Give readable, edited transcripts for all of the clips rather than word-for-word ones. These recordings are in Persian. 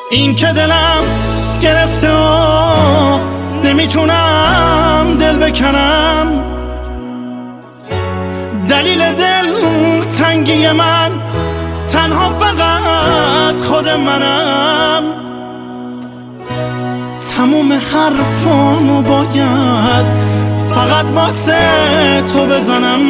این که دلم گرفته و نمیتونم دل بکنم، دلیل دل تنگی من تنها فقط خود منم. تموم حرفامو باید فقط واسه تو بزنم.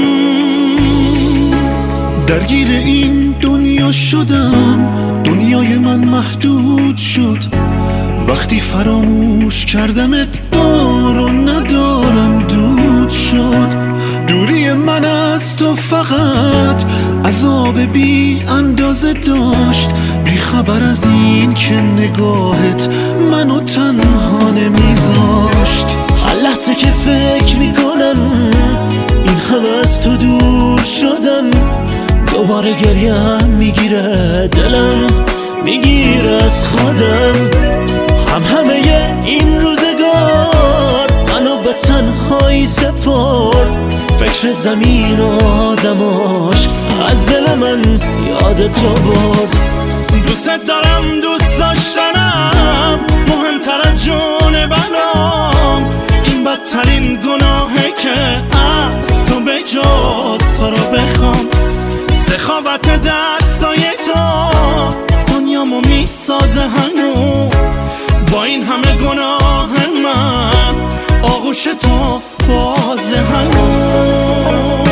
درگیر این دنیا شدم، دنیای من محدود شد. وقتی فراموش کردمت دار و ندارم دود شد. دوری من از تو فقط عذاب بی اندازه داشت، بی خبر از این که نگاهت منو تنها نمیذاشت. هر لحظه که فکر میکنم این همه از تو دور شدم، دوباره گریم میگیره، دلم میگیره از خودم. همه این روزگار منو به تنهایی سپرد، فکر زمین و آدماش از دل من یاد تو برد. دوست دارم، دوست داشتنم مهمتر از جون برام. این بدترین گناهه که از تو به جز تو رو بخوام. سخاوت دستای تو دنیامو میسازه هنوز. با این همه گناه من آغوش تو بازه هنوز.